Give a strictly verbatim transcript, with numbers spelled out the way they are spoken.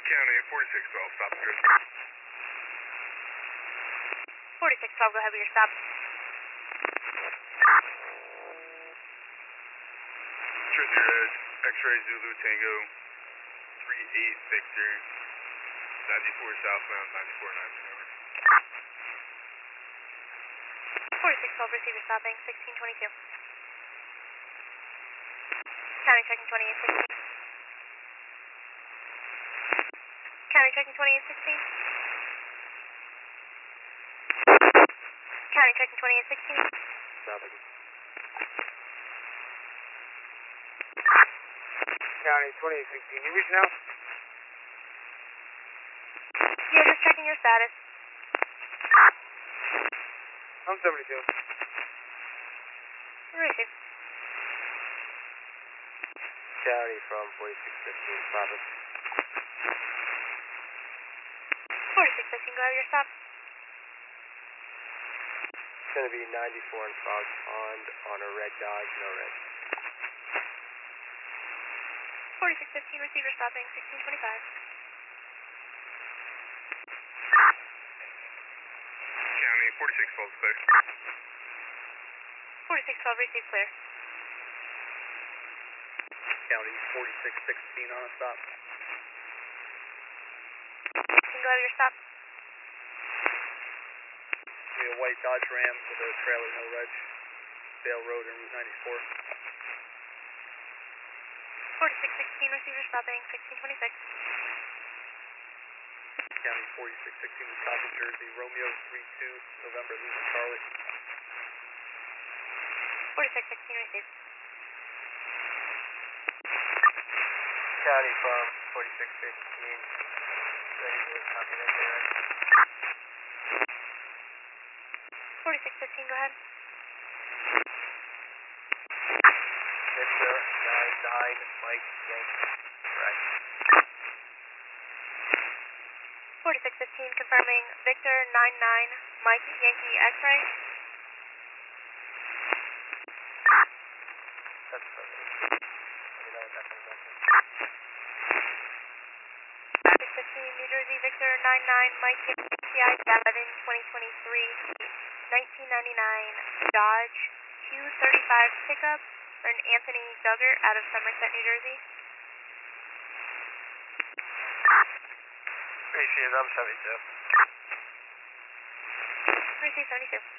County, forty-six twelve, stop and go. forty-six twelve, go ahead with your stop. Jersey Red, X-ray Zulu Tango, three eight Victor, ninety-four southbound, ninety-four nine, over. forty-six twelve, receiver stopping, sixteen twenty-two. County checking twenty-eight sixteen. County checking twenty-eight sixteen. County checking twenty-eight sixteen. Stopping. County twenty-eight sixteen, you reaching out? Yeah, just checking your status. I'm seventy-two. Receive. County from forty-six fifteen, stopping. forty-six fifteen, go ahead with your stop. It's going to be ninety-four in Frog Pond on a red Dodge, no red. forty-six fifteen, receiver stopping, sixteen twenty-five. County, forty-six twelve, clear. forty-six twelve, receive clear. County forty-six sixteen on a stop. Can go ahead with your stop. We have a white Dodge Ram with a trailer, no reg. Vale Road and Route ninety-four. forty-six sixteen, receiver stopping, sixteen twenty-six. County forty-six sixteen, stop in Jersey. Romeo three two, November, Lima, Charlie. forty-six sixteen, receive. County from forty-six fifteen, ready to copy that there. forty-six fifteen, go ahead. Victor nine nine, Mike Yankee, right. forty-six fifteen, confirming Victor nine nine, Mike Yankee X-ray. That's perfect. You know what that comes up to. six fifteen, New Jersey, Victor nine nine, Mike Yankee X I seven, twenty twenty-three, nineteen ninety-nine Dodge Q thirty-five pickup for an Anthony Duggar out of Somerset, New Jersey. Appreciate it, I'm seventy-two. Receive seventy-two.